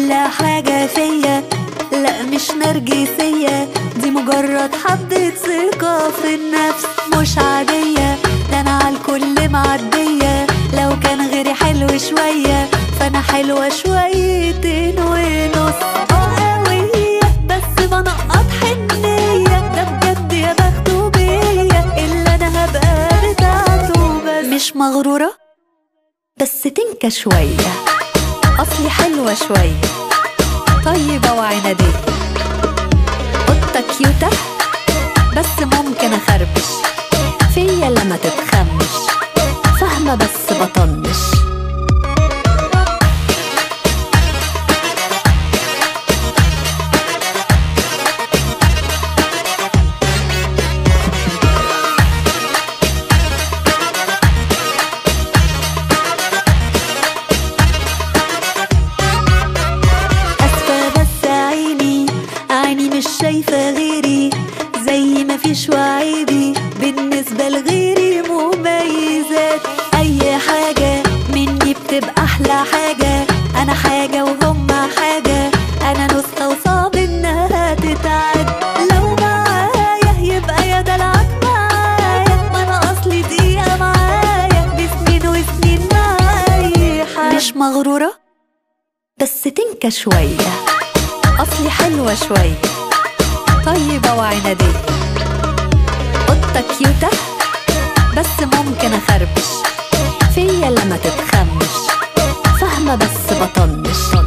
أحلى حاجة فيا، لا مش نرجسية، دي مجرد حبة ثقة في النفس مش عادية. ده أنا عالكل معدية، لو كان غيري حلو شوية فأنا حلوة شويتين ونص. قوية بس بنقط حنية، ده بجد يا بخته بيا اللي أنا هبقى بتاعته. بس مش مغرورة بس تنكة شوية، أصلي حلوة شوية طيبة وعنادية. قطة كيوتة بس ممكن أخربش، فيا لما تتخمش فاهمة بس بطنش. مش شايفة غيري زي ما فيش وعيبي بالنسبة لغيري مميزات. أي حاجة مني بتبقى أحلى حاجة، أنا حاجة وهم حاجة، أنا نسخة وصعب إنها تتعد. لو معايا يبقى يا دلعك معايا، ما أنا أصلي دقيقة معايا بسنين وسنين معايا. مش مغرورة بس تنكة شوية، أصلي حلوة شوية طيبة وعنادية. قطة كيوتة بس ممكن أخربش، فيا لما تتخمش فاهمة بس بطنش.